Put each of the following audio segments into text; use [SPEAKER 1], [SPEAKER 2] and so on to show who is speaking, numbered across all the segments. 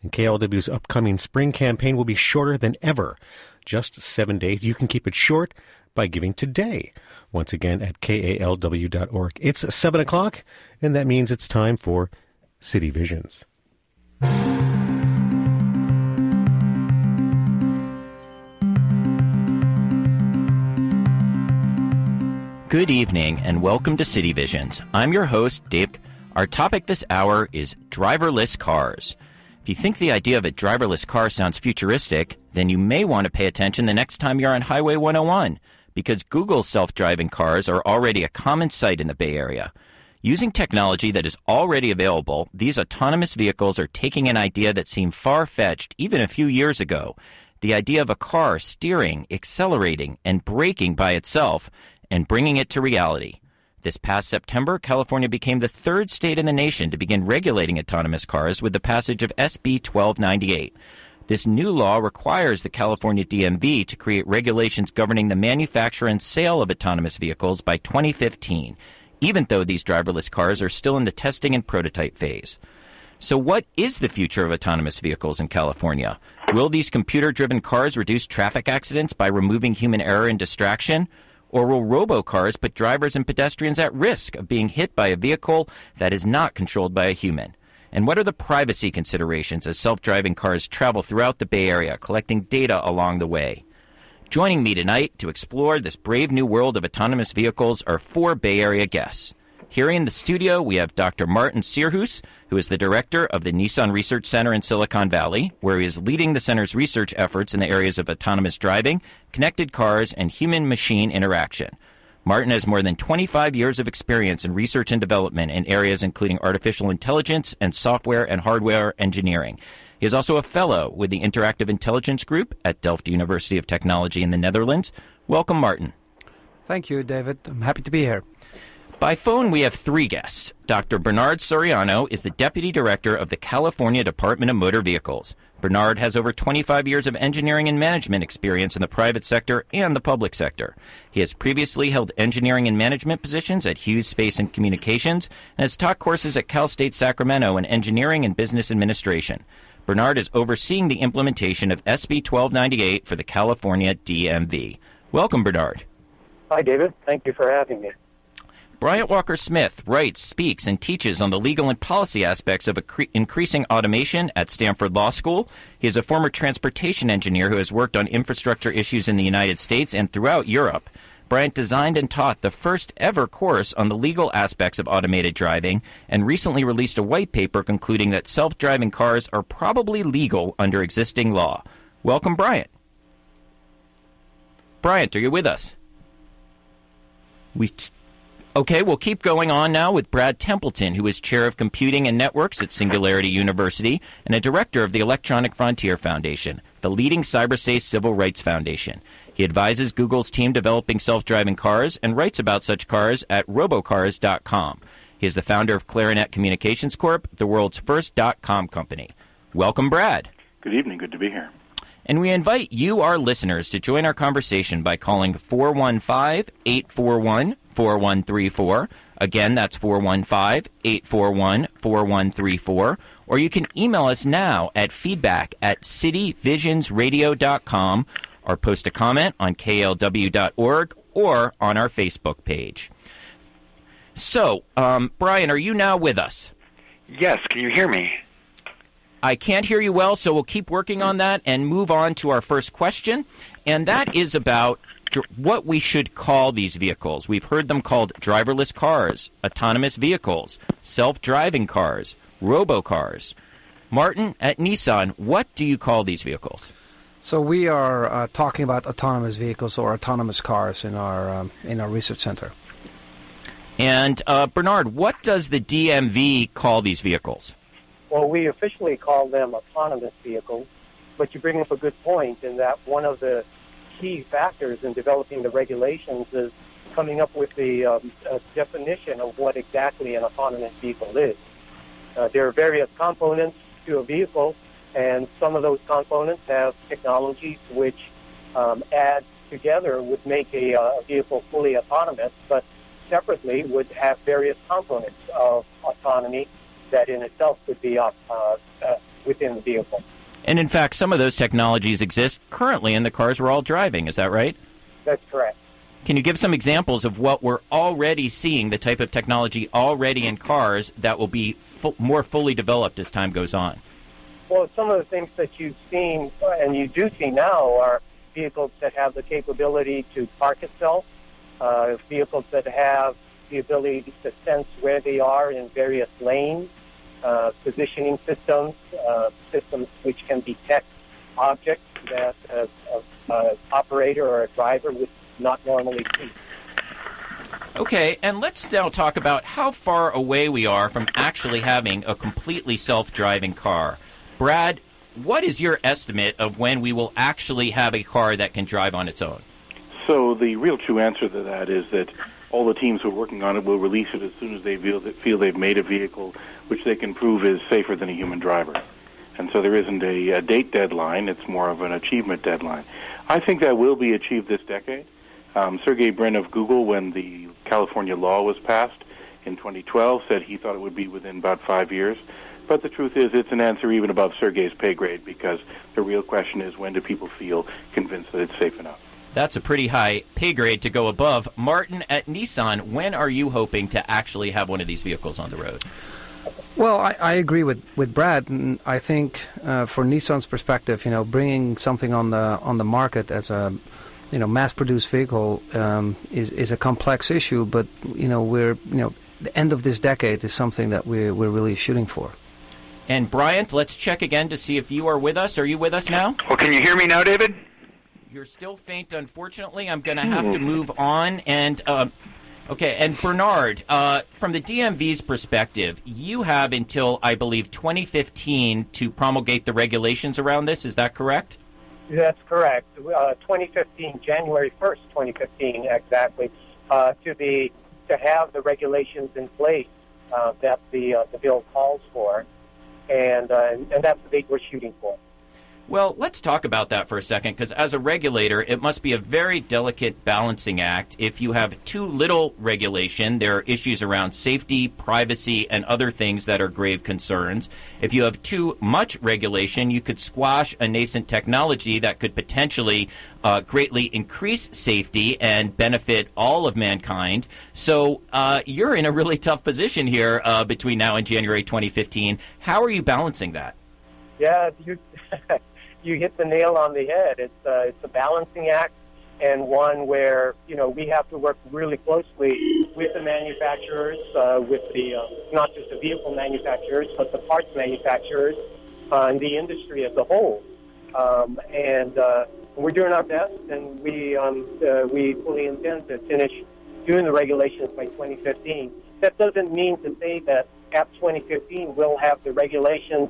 [SPEAKER 1] And KLW's upcoming spring campaign will be shorter than ever. Just 7 days. You can keep it short by giving today. Once again at KALW.org. It's 7 o'clock, and that means it's time for City Visions.
[SPEAKER 2] Good evening, and welcome to City Visions. I'm your host, Dave. Our topic this hour is driverless cars. If you think the idea of a driverless car sounds futuristic, then you may want to pay attention the next time you're on Highway 101, because Google's self-driving cars are already a common sight in the Bay Area. Using technology that is already available, these autonomous vehicles are taking an idea that seemed far-fetched even a few years ago, the idea of a car steering, accelerating, and braking by itself, and bringing it to reality. This past September, California became the third state in the nation to begin regulating autonomous cars with the passage of SB 1298. This new law requires the California DMV to create regulations governing the manufacture and sale of autonomous vehicles by 2015, even though these driverless cars are still in the testing and prototype phase. So what is the future of autonomous vehicles in California? Will these computer-driven cars reduce traffic accidents by removing human error and distraction? Or will robocars put drivers and pedestrians at risk of being hit by a vehicle that is not controlled by a human? And what are the privacy considerations as self-driving cars travel throughout the Bay Area, collecting data along the way? Joining me tonight to explore this brave new world of autonomous vehicles are four Bay Area guests. Here in the studio, we have Dr. Martin Sierhuis, who is the director of the Nissan Research Center in Silicon Valley, where he is leading the center's research efforts in the areas of autonomous driving, connected cars, and human-machine interaction. Martin has more than 25 years of experience in research and development in areas including artificial intelligence and software and hardware engineering. He is also a fellow with the Interactive Intelligence Group at Delft University of Technology in the Netherlands. Welcome, Martin.
[SPEAKER 3] Thank you, David. I'm happy to be here.
[SPEAKER 2] By phone, we have three guests. Dr. Bernard Soriano is the Deputy Director of the California Department of Motor Vehicles. Bernard has over 25 years of engineering and management experience in the private sector and the public sector. He has previously held engineering and management positions at Hughes Space and Communications and has taught courses at Cal State Sacramento in engineering and business administration. Bernard is overseeing the implementation of SB 1298 for the California DMV. Welcome, Bernard.
[SPEAKER 4] Hi, David. Thank you for having me.
[SPEAKER 2] Bryant Walker-Smith writes, speaks, and teaches on the legal and policy aspects of increasing automation at Stanford Law School. He is a former transportation engineer who has worked on infrastructure issues in the United States and throughout Europe. Bryant designed and taught the first ever course on the legal aspects of automated driving and recently released a white paper concluding that self-driving cars are probably legal under existing law. Welcome, Bryant. Bryant, are you with us? Okay, we'll keep going on now with Brad Templeton, who is Chair of Computing and Networks at Singularity University and a Director of the Electronic Frontier Foundation, the leading cyberspace civil rights foundation. He advises Google's team developing self-driving cars and writes about such cars at robocars.com. He is the founder of Clarinet Communications Corp., the world's first .com company. Welcome, Brad.
[SPEAKER 5] Good evening. Good to be here.
[SPEAKER 2] And we invite you, our listeners, to join our conversation by calling 415-841-4134. Again, that's 415-841-4134. Or you can email us now at feedback@cityvisionsradio.com or post a comment on klw.org or on our Facebook page. So, Brian, are you now with us?
[SPEAKER 5] Yes. Can you hear me?
[SPEAKER 2] I can't hear you well, so we'll keep working on that and move on to our first question. And that is about what we should call these vehicles. We've heard them called driverless cars, autonomous vehicles, self-driving cars, robocars. Martin, at Nissan, what do you call these vehicles?
[SPEAKER 3] So we are talking about autonomous vehicles or autonomous cars in our research center.
[SPEAKER 2] And Bernard, what does the DMV call these vehicles?
[SPEAKER 4] Well, we officially call them autonomous vehicles, but you bring up a good point in that one of the key factors in developing the regulations is coming up with the definition of what exactly an autonomous vehicle is. There are various components to a vehicle, and some of those components have technologies which add together would make a vehicle fully autonomous, but separately would have various components of autonomy that in itself could be within the vehicle.
[SPEAKER 2] And in fact, some of those technologies exist currently in the cars we're all driving. Is that right?
[SPEAKER 4] That's correct.
[SPEAKER 2] Can you give some examples of what we're already seeing, the type of technology already in cars that will be more fully developed as time goes on?
[SPEAKER 4] Well, some of the things that you've seen, and you do see now, are vehicles that have the capability to park itself, vehicles that have the ability to sense where they are in various lanes, positioning systems, systems which can detect objects that an operator or a driver would not normally see.
[SPEAKER 2] Okay, and let's now talk about how far away we are from actually having a completely self-driving car. Brad, what is your estimate of when we will actually have a car that can drive on its own?
[SPEAKER 5] So the real true answer to that is that all the teams who are working on it will release it as soon as they feel they've made a vehicle which they can prove is safer than a human driver. And so there isn't a date deadline. It's more of an achievement deadline. I think that will be achieved this decade. Sergey Brin of Google, when the California law was passed in 2012, said he thought it would be within about 5 years. But the truth is it's an answer even above Sergey's pay grade, because the real question is, when do people feel convinced that it's safe enough?
[SPEAKER 2] That's a pretty high pay grade to go above. Martin, at Nissan, when are you hoping to actually have one of these vehicles on the road?
[SPEAKER 3] Well, I agree with Brad, and I think for Nissan's perspective, bringing something on the market as a mass-produced vehicle is a complex issue, but we're the end of this decade is something that we're really shooting for.
[SPEAKER 2] And Bryant, let's check again to see if you are with us. Are you with us now?
[SPEAKER 6] Well, can you hear me now, David?
[SPEAKER 2] You're still faint, unfortunately. I'm going to have to move on. And okay, and Bernard, from the DMV's perspective, you have until, I believe, 2015 to promulgate the regulations around this. Is that correct?
[SPEAKER 4] That's correct. 2015, January 1st, 2015, exactly, to have the regulations in place that the bill calls for, and that's the date we're shooting for.
[SPEAKER 2] Well, let's talk about that for a second, because as a regulator, it must be a very delicate balancing act. If you have too little regulation, there are issues around safety, privacy, and other things that are grave concerns. If you have too much regulation, you could squash a nascent technology that could potentially greatly increase safety and benefit all of mankind. So you're in a really tough position here between now and January 2015. How are you balancing that?
[SPEAKER 4] Yeah, you hit the nail on the head. It's a balancing act, and one where we have to work really closely with the manufacturers, with the not just the vehicle manufacturers, but the parts manufacturers and the industry as a whole. And we're doing our best, and we fully intend to finish doing the regulations by 2015. That doesn't mean to say that at 2015 we'll have the regulations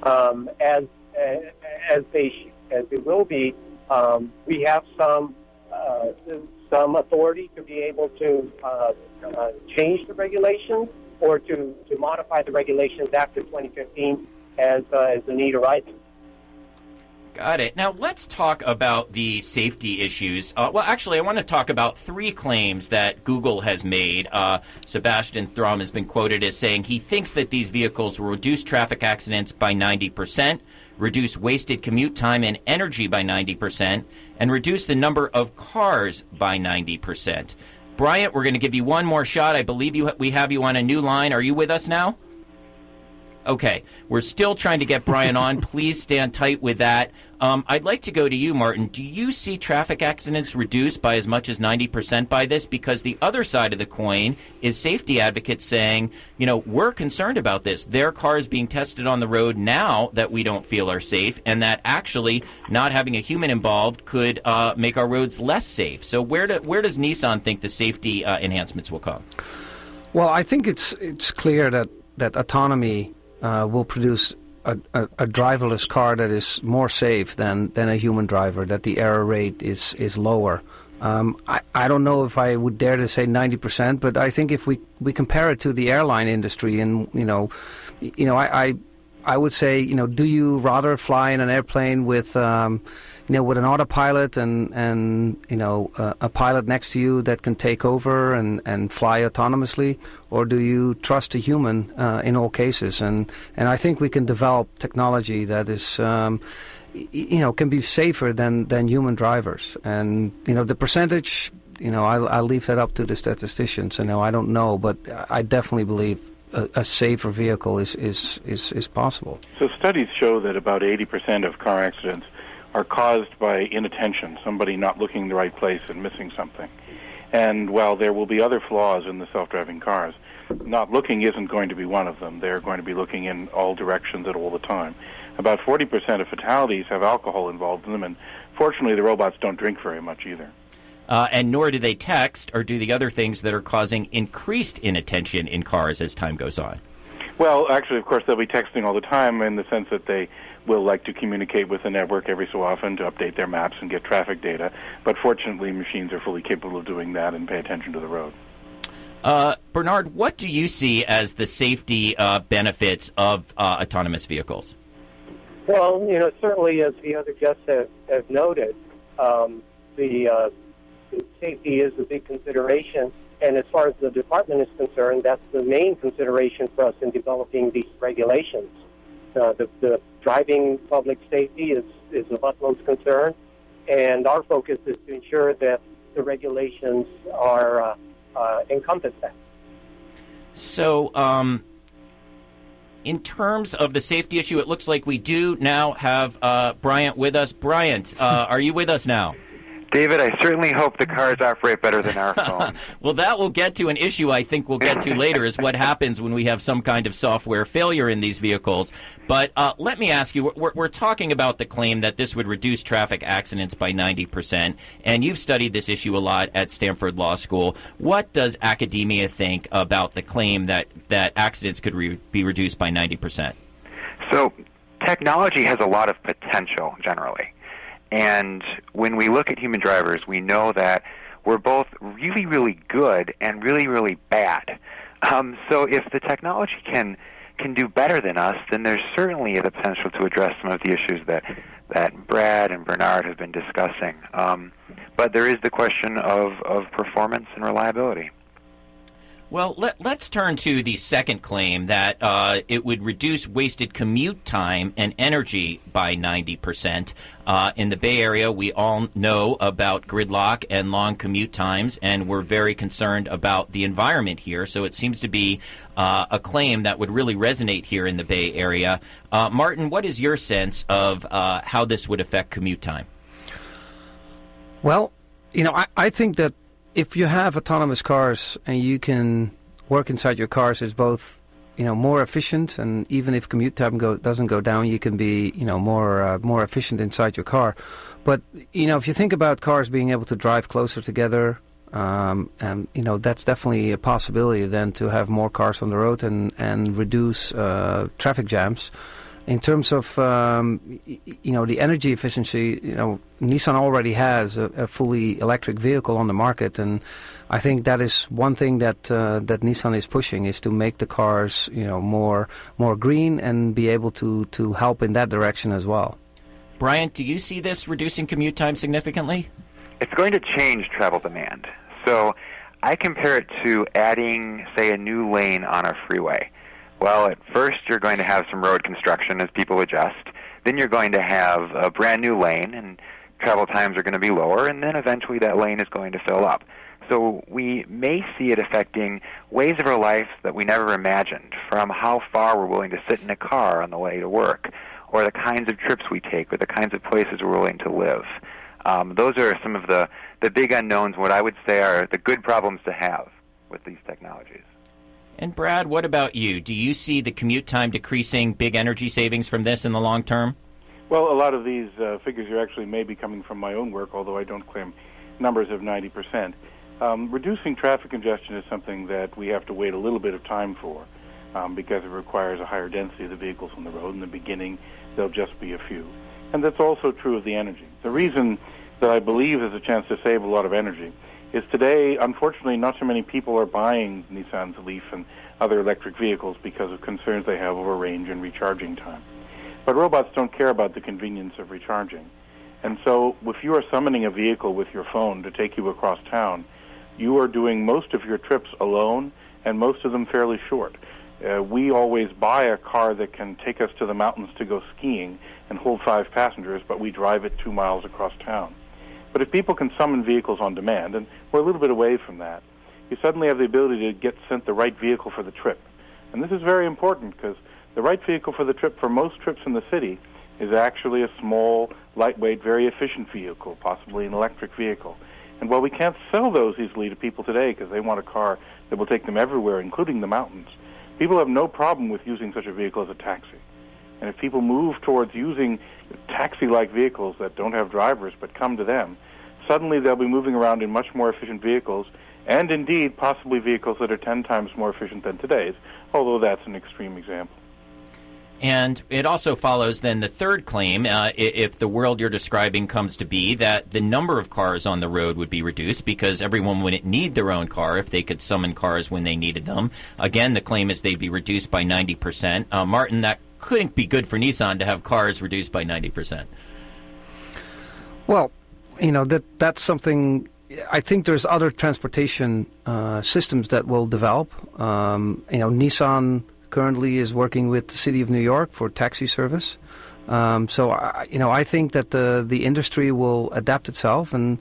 [SPEAKER 4] as they will be. We have some authority to be able to change the regulations or to modify the regulations after 2015 as the need arises.
[SPEAKER 2] Got it. Now, let's talk about the safety issues. Well, actually, I want to talk about 3 claims that Google has made. Sebastian Thrum has been quoted as saying he thinks that these vehicles will reduce traffic accidents by 90%, reduce wasted commute time and energy by 90%, and reduce the number of cars by 90%. Bryant, we're going to give you one more shot. I believe we have you on a new line. Are you with us now? Okay. We're still trying to get Brian on. Please stand tight with that. I'd like to go to you, Martin. Do you see traffic accidents reduced by as much as 90% by this? Because the other side of the coin is safety advocates saying, we're concerned about this. There are cars being tested on the road now that we don't feel are safe, and that actually not having a human involved could make our roads less safe. So where does Nissan think the safety enhancements will come?
[SPEAKER 3] Well, I think it's clear that autonomy will produce a driverless car that is more safe than a human driver, that the error rate is lower. I don't know if I would dare to say 90%, but I think if we compare it to the airline industry, and I I would say, do you rather fly in an airplane with, with an autopilot and a pilot next to you that can take over and fly autonomously, or do you trust a human in all cases? And I think we can develop technology that is, can be safer than human drivers. And the percentage, I'll leave that up to the statisticians. I don't know, but I definitely believe a safer vehicle is possible.
[SPEAKER 5] So studies show that about 80% of car accidents are caused by inattention, somebody not looking in the right place and missing something. And while there will be other flaws in the self-driving cars, not looking isn't going to be one of them. They're going to be looking in all directions at all the time. About 40% of fatalities have alcohol involved in them, and fortunately the robots don't drink very much either.
[SPEAKER 2] And nor do they text or do the other things that are causing increased inattention in cars as time goes on.
[SPEAKER 5] Well, actually, of course, they'll be texting all the time in the sense that they will like to communicate with the network every so often to update their maps and get traffic data. But fortunately, machines are fully capable of doing that and pay attention to the road.
[SPEAKER 2] Bernard, what do you see as the safety benefits of autonomous vehicles?
[SPEAKER 4] Well, certainly as the other guests have noted, the safety is a big consideration. And as far as the department is concerned, that's the main consideration for us in developing these regulations. The driving public safety is of utmost concern, and our focus is to ensure that the regulations are encompass that.
[SPEAKER 2] So, in terms of the safety issue, it looks like we do now have Bryant with us. Bryant, are you with us now?
[SPEAKER 6] David, I certainly hope the cars operate better than our phones.
[SPEAKER 2] Well, that will get to an issue I think we'll get to later, is what happens when we have some kind of software failure in these vehicles. But let me ask you, we're talking about the claim that this would reduce traffic accidents by 90%, and you've studied this issue a lot at Stanford Law School. What does academia think about the claim that accidents could be reduced by 90%?
[SPEAKER 6] So technology has a lot of potential, generally. And when we look at human drivers, we know that we're both really, really good and really, really bad. So if the technology can do better than us, then there's certainly the potential to address some of the issues that Brad and Bernard have been discussing. But there is the question of performance and reliability.
[SPEAKER 2] Well, let's turn to the second claim that it would reduce wasted commute time and energy by 90%. In the Bay Area, we all know about gridlock and long commute times, and we're very concerned about the environment here. So it seems to be a claim that would really resonate here in the Bay Area. Martin, what is your sense of how this would affect commute time?
[SPEAKER 3] Well, I think that if you have autonomous cars and you can work inside your cars, it's both, more efficient, and even if commute time doesn't go down, you can be, more efficient inside your car. But if you think about cars being able to drive closer together, and that's definitely a possibility then to have more cars on the road and reduce traffic jams. In terms of the energy efficiency, Nissan already has a fully electric vehicle on the market, and I think that is one thing that Nissan is pushing, is to make the cars more green and be able to help in that direction as well.
[SPEAKER 2] Bryant, do you see this reducing commute time significantly?
[SPEAKER 6] It's going to change travel demand. So I compare it to adding, say, a new lane on a freeway. Well, at first you're going to have some road construction as people adjust. Then you're going to have a brand new lane, and travel times are going to be lower, and then eventually that lane is going to fill up. So we may see it affecting ways of our life that we never imagined, from how far we're willing to sit in a car on the way to work, or the kinds of trips we take, or the kinds of places we're willing to live. Those are some of the big unknowns, what I would say are the good problems to have with these technologies.
[SPEAKER 2] And Brad, what about you? Do you see the commute time decreasing, big energy savings from this in the long term?
[SPEAKER 5] Well, a lot of these figures are actually maybe coming from my own work, although I don't claim numbers of 90%. Reducing traffic congestion is something that we have to wait a little bit of time for because it requires a higher density of the vehicles on the road. In the beginning, there'll just be a few. And that's also true of the energy. The reason that I believe there's a chance to save a lot of energy is today, unfortunately, not so many people are buying Nissan's Leaf and other electric vehicles because of concerns they have over range and recharging time. But robots don't care about the convenience of recharging. And so if you are summoning a vehicle with your phone to take you across town, you are doing most of your trips alone, and most of them fairly short. We always buy a car that can take us to the mountains to go skiing and hold 5 passengers, but we drive it 2 miles across town. But if people can summon vehicles on demand, and we're a little bit away from that, you suddenly have the ability to get sent the right vehicle for the trip. And this is very important because the right vehicle for the trip for most trips in the city is actually a small, lightweight, very efficient vehicle, possibly an electric vehicle. And while we can't sell those easily to people today because they want a car that will take them everywhere, including the mountains, people have no problem with using such a vehicle as a taxi. And if people move towards using taxi-like vehicles that don't have drivers but come to them, suddenly they'll be moving around in much more efficient vehicles, and indeed possibly vehicles that are 10 times more efficient than today's, although that's an extreme example.
[SPEAKER 2] And it also follows then the third claim, if the world you're describing comes to be, that the number of cars on the road would be reduced because everyone wouldn't need their own car if they could summon cars when they needed them. Again, the claim is they'd be reduced by 90%. Martin, that couldn't be good for Nissan to have cars reduced by 90%.
[SPEAKER 3] Well, that's something. I think there's other transportation systems that will develop. Nissan currently is working with the City of New York for taxi service. So I think that the industry will adapt itself, and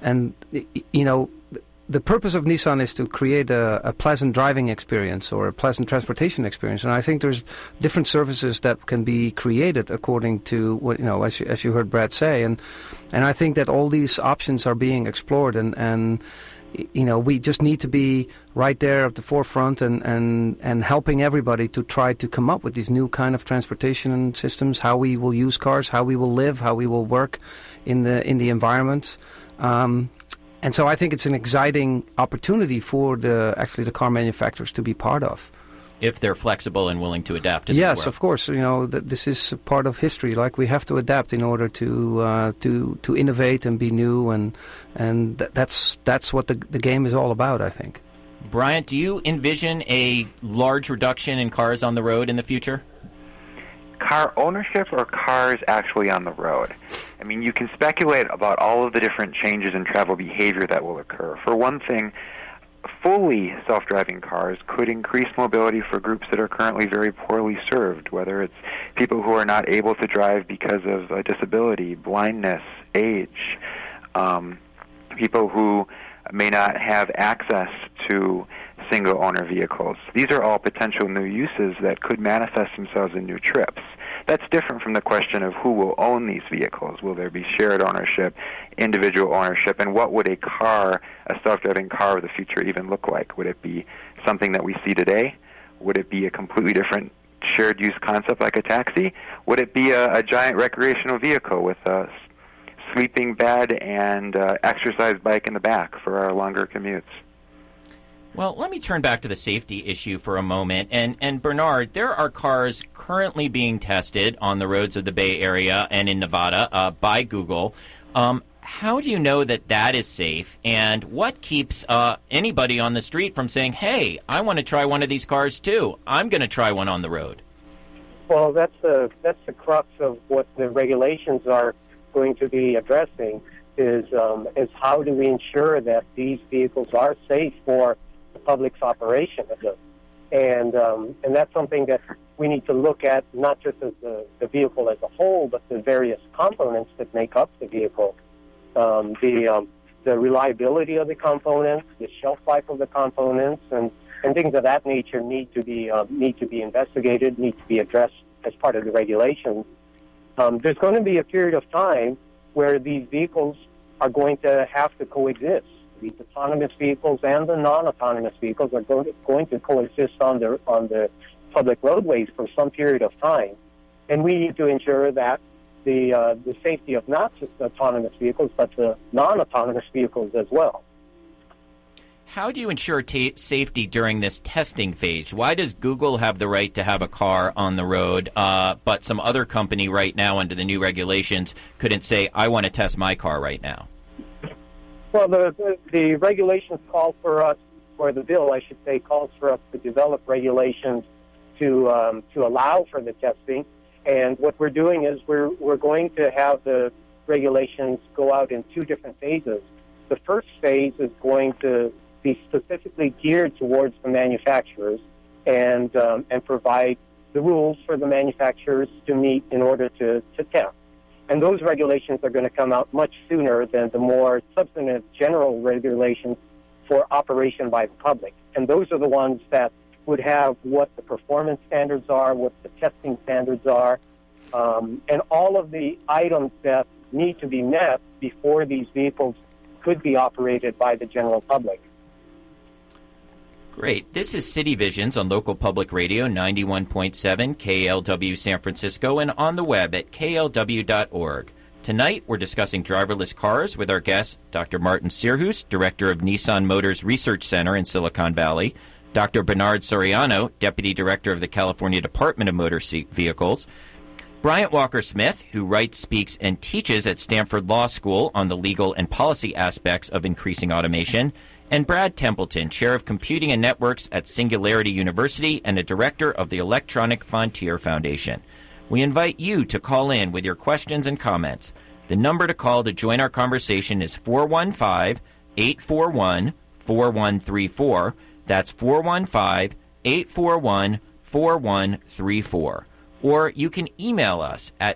[SPEAKER 3] the purpose of Nissan is to create a pleasant driving experience or a pleasant transportation experience. And I think there's different services that can be created according to what, as you heard Brad say. And I think that all these options are being explored, and we just need to be right there at the forefront and helping everybody to try to come up with these new kind of transportation systems, how we will use cars, how we will live, how we will work in the environment. And so I think it's an exciting opportunity for the car manufacturers to be part of.
[SPEAKER 2] If they're flexible and willing to adapt to the
[SPEAKER 3] Yes,
[SPEAKER 2] world.
[SPEAKER 3] of course. This is part of history. Like, we have to adapt in order to innovate and be new, and that's what the game is all about, I think.
[SPEAKER 2] Bryant, do you envision a large reduction in cars on the road in the future?
[SPEAKER 6] Car ownership or cars actually on the road? I mean, you can speculate about all of the different changes in travel behavior that will occur. For one thing, fully self-driving cars could increase mobility for groups that are currently very poorly served, whether it's people who are not able to drive because of a disability, blindness, age, people who may not have access to single-owner vehicles. These are all potential new uses that could manifest themselves in new trips. That's different from the question of who will own these vehicles. Will there be shared ownership, individual ownership, and what would a self-driving car of the future even look like? Would it be something that we see today? Would it be a completely different shared use concept like a taxi? Would it be a giant recreational vehicle with a sleeping bed and exercise bike in the back for our longer commutes?
[SPEAKER 2] Well, let me turn back to the safety issue for a moment. And Bernard, there are cars currently being tested on the roads of the Bay Area and in Nevada by Google. How do you know that is safe? And what keeps anybody on the street from saying, hey, I want to try one of these cars too. I'm going to try one on the road?
[SPEAKER 4] Well, that's the crux of what the regulations are going to be addressing is how do we ensure that these vehicles are safe for the public's operation of them. And that's something that we need to look at, not just as the vehicle as a whole, but the various components that make up the vehicle. The reliability of the components, the shelf life of the components, and things of that nature need to be investigated, need to be addressed as part of the regulations. There's going to be a period of time where these vehicles are going to have to coexist. These autonomous vehicles and the non-autonomous vehicles are going to coexist on the public roadways for some period of time, and we need to ensure that the safety of not just the autonomous vehicles but the non-autonomous vehicles as well.
[SPEAKER 2] How do you ensure safety during this testing phase? Why does Google have the right to have a car on the road, but some other company right now under the new regulations couldn't say, I want to test my car right now?
[SPEAKER 4] Well, the regulations call for us, or the bill, I should say, calls for us to develop regulations to allow for the testing. And what we're doing is we're going to have the regulations go out in two different phases. The first phase is going to be specifically geared towards the manufacturers and provide the rules for the manufacturers to meet in order to test. And those regulations are going to come out much sooner than the more substantive general regulations for operation by the public. And those are the ones that would have what the performance standards are, what the testing standards are, and all of the items that need to be met before these vehicles could be operated by the general public.
[SPEAKER 2] Great. This is City Visions on local public radio 91.7 KLW San Francisco and on the web at klw.org. Tonight, we're discussing driverless cars with our guest, Dr. Martin Sirhus, director of Nissan Motors Research Center in Silicon Valley, Dr. Bernard Soriano, deputy director of the California Department of Motor Vehicles, Bryant Walker-Smith, who writes, speaks, and teaches at Stanford Law School on the legal and policy aspects of increasing automation, and Brad Templeton, chair of computing and networks at Singularity University and a director of the Electronic Frontier Foundation. We invite you to call in with your questions and comments. The number to call to join our conversation is 415-841-4134. That's 415-841-4134. Or you can email us at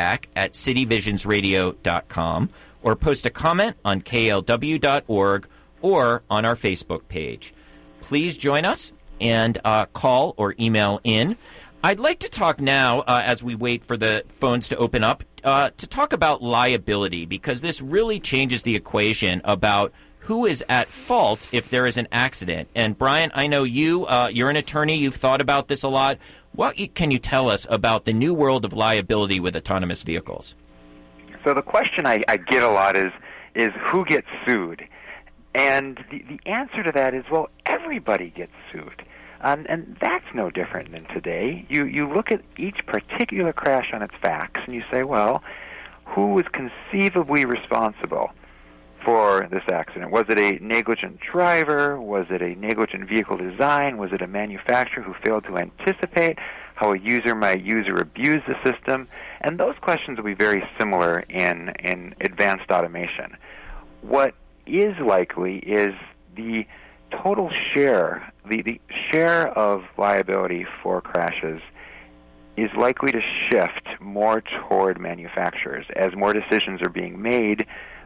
[SPEAKER 2] feedback@cityvisionsradio.com or post a comment on klw.org or on our Facebook page. Please join us and call or email in. I'd like to talk now, as we wait for the phones to open up, to talk about liability, because this really changes the equation about who is at fault if there is an accident. And Brian, I know you're an attorney. You've thought about this a lot. What can you tell us about the new world of liability with autonomous vehicles?
[SPEAKER 6] So the question I get a lot is who gets sued? And the answer to that is, well, everybody gets sued. And that's no different than today. You look at each particular crash on its facts, and you say, well, who was conceivably responsible for this accident? Was it a negligent driver? Was it a negligent vehicle design? Was it a manufacturer who failed to anticipate how a user might use or abuse the system? And those questions will be very similar in advanced automation. What is likely is the total share, the share of liability for crashes is likely to shift more toward manufacturers as more decisions are being made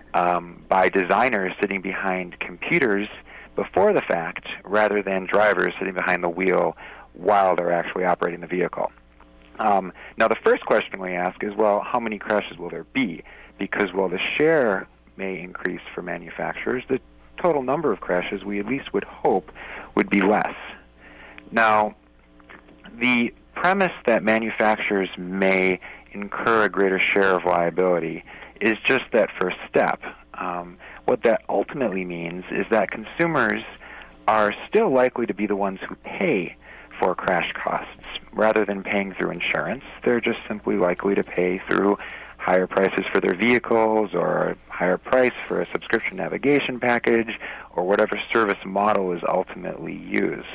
[SPEAKER 6] by designers sitting behind computers before the fact rather than drivers sitting behind the wheel while they're actually operating the vehicle. Now, the first question we ask is, well, how many crashes will there be? Because while the share may increase for manufacturers, the total number of crashes we at least would hope would be less. Now, the premise that manufacturers may incur a greater share of liability is just that first step. What that ultimately means is that consumers are still likely to be the ones who pay for crash costs. Rather than paying through insurance, they're just simply likely to pay through higher prices for their vehicles or a higher price for a subscription navigation package or whatever service model is ultimately used.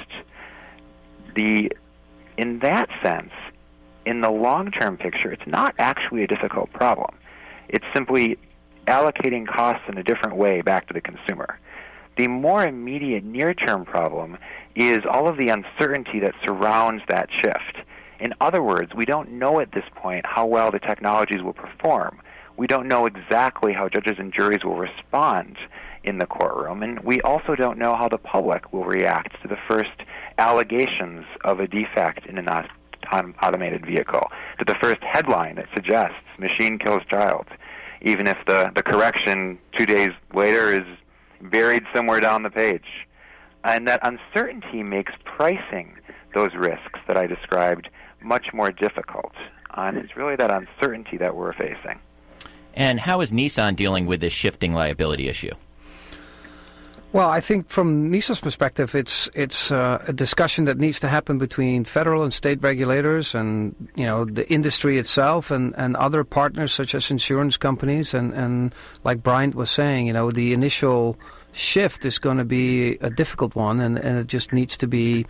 [SPEAKER 6] In that sense, in the long-term picture, it's not actually a difficult problem. It's simply allocating costs in a different way back to the consumer. The more immediate near-term problem is all of the uncertainty that surrounds that shift. In other words, we don't know at this point how well the technologies will perform. We don't know exactly how judges and juries will respond in the courtroom, and we also don't know how the public will react to the first allegations of a defect in an automated vehicle, to the first headline that suggests machine kills child, even if the correction 2 days later is buried somewhere down the page. And that uncertainty makes pricing those risks that I described much more difficult. And it's really that uncertainty that we're facing.
[SPEAKER 2] And how is Nissan dealing with this shifting liability issue?
[SPEAKER 3] Well, I think from Nissan's perspective, it's a discussion that needs to happen between federal and state regulators and, the industry itself and other partners such as insurance companies. And like Bryant was saying, the initial shift is going to be a difficult one, and it just needs to be,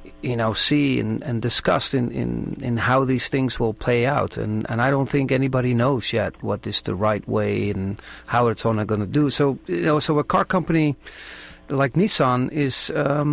[SPEAKER 3] seen and discussed in how these things will play out. And I don't think anybody knows yet what is the right way and how it's only going to do. So, so a car company like Nissan is,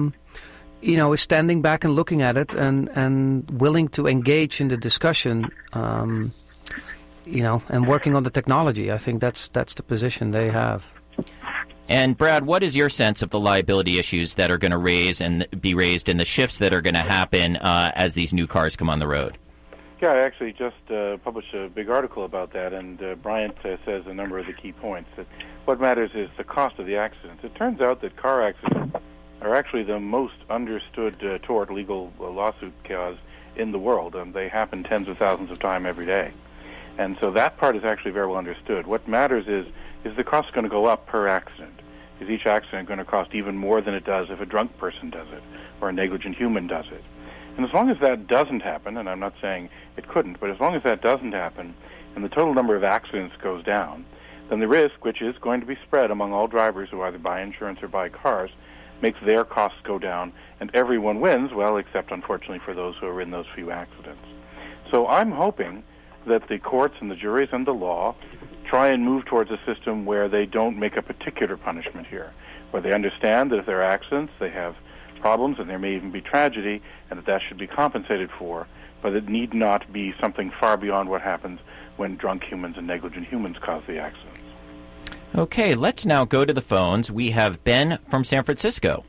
[SPEAKER 3] is standing back and looking at it and willing to engage in the discussion, and working on the technology. I think that's the position they have.
[SPEAKER 2] And Brad, what is your sense of the liability issues that are going to be raised and the shifts that are going to happen as these new cars come on the road?
[SPEAKER 5] Yeah, I actually just published a big article about that, and Bryant says a number of the key points. That what matters is the cost of the accidents. It turns out that car accidents are actually the most understood tort legal lawsuit cause in the world. They happen tens of thousands of times every day. And so that part is actually very well understood. What matters is the cost going to go up per accident? Is each accident going to cost even more than it does if a drunk person does it or a negligent human does it? And as long as that doesn't happen, and I'm not saying it couldn't, but as long as that doesn't happen and the total number of accidents goes down, then the risk, which is going to be spread among all drivers who either buy insurance or buy cars, makes their costs go down, and everyone wins, well, except unfortunately for those who are in those few accidents. So I'm hoping that the courts and the juries and the law try and move towards a system where they don't make a particular punishment here, where they understand that if there are accidents, they have problems, and there may even be tragedy, and that should be compensated for, but it need not be something far beyond what happens when drunk humans and negligent humans cause the accidents.
[SPEAKER 2] Okay, let's now go to the phones. We have Ben from San Francisco.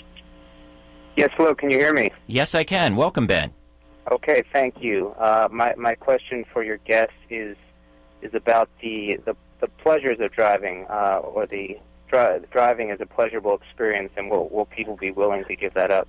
[SPEAKER 7] Yes, hello, can you hear me?
[SPEAKER 2] Yes, I can. Welcome, Ben.
[SPEAKER 7] Okay, thank you. My question for your guest is about the pleasures of driving, or the driving as a pleasurable experience, and will people be willing to give that up?